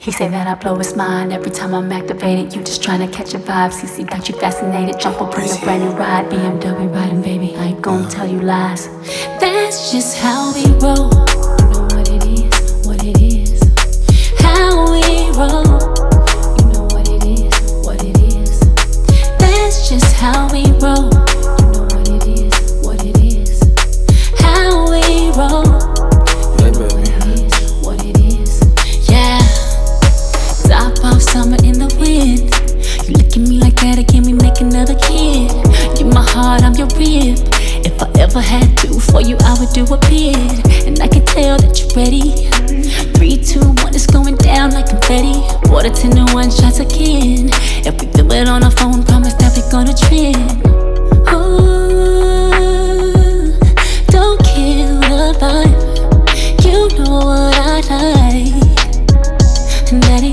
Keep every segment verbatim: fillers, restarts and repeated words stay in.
He say that I blow his mind every time I'm activated. You just tryna catch a vibe. C C got you fascinated. Jump up in a brand new ride. B M W riding, baby. I ain't gon' tell you lies. That's just how we roll. You know what it is, what it is. How we roll. You know what it is, what it is. That's just how we roll. You know what it is, what it is. How we roll. Summer in the wind. You look at me like that again, we make another kid. You my heart, I'm your rib. If I ever had to, for you I would do a bid. And I can tell that you're ready. Three, two, one, it's going down like confetti. Water ten to one shots again. If we do it on our phone, promise that we're gonna trend. Ooh, don't kill the vibe. You know what I like, Daddy.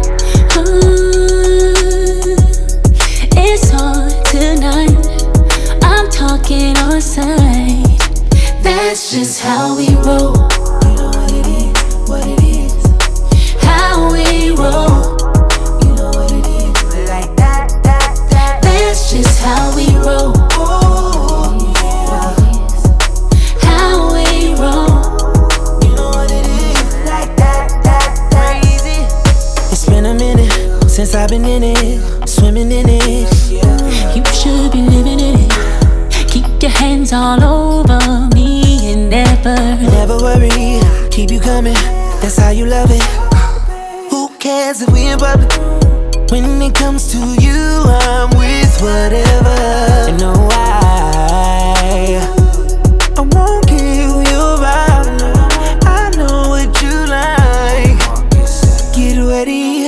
It's on tonight. I'm talking on sight. That's just how we roll. You know what it is, what it is. How we roll. You know what it is, like that, that, that. That's just how we roll. Oh, yeah. How we roll. You know what it is, like that, that, that. Crazy. It's been a minute since I've been in it, swimming in it. You should be living in it. Keep your hands all over me and never, never worry, keep you coming. That's how you love it. Who cares if we in public? When it comes to you, I'm with whatever. You know why? I won't kill your vibe. I know what you like. Get ready.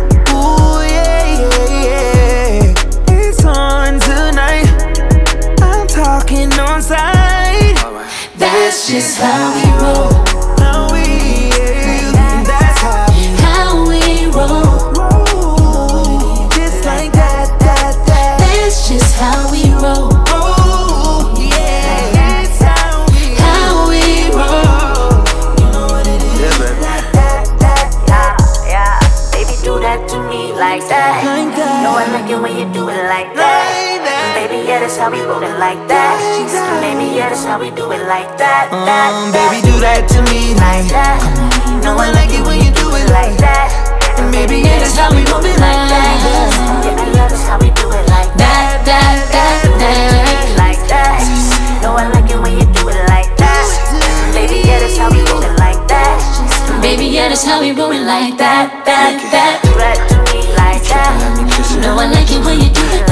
That's just how we roll. How we, yeah. That's how we, how we roll. Just like that, that, that. That's just how we roll. Oh, yeah. That's how we, how we roll. You know what it is. Yeah, baby. That, that, that, yeah, yeah. Baby, do that to me like that. Like that. Know I like it when you do it like that. Like that. Baby, yeah, that's how we roll it like that. Like that. Baby, yeah, that's how we do it like that. that Um, that. baby, do that to me Like that. Know I like it when you do it Like that. And baby, yeah, that's how we roll it like that. Baby, yeah, that's how we do it like that. That, that, that. Like that. Know I like it when you do it like that. Baby, yeah, that's how we roll it like that. Baby, yeah, that's how we roll it like that. That, that. Do that to me like that. Know I like it when you do it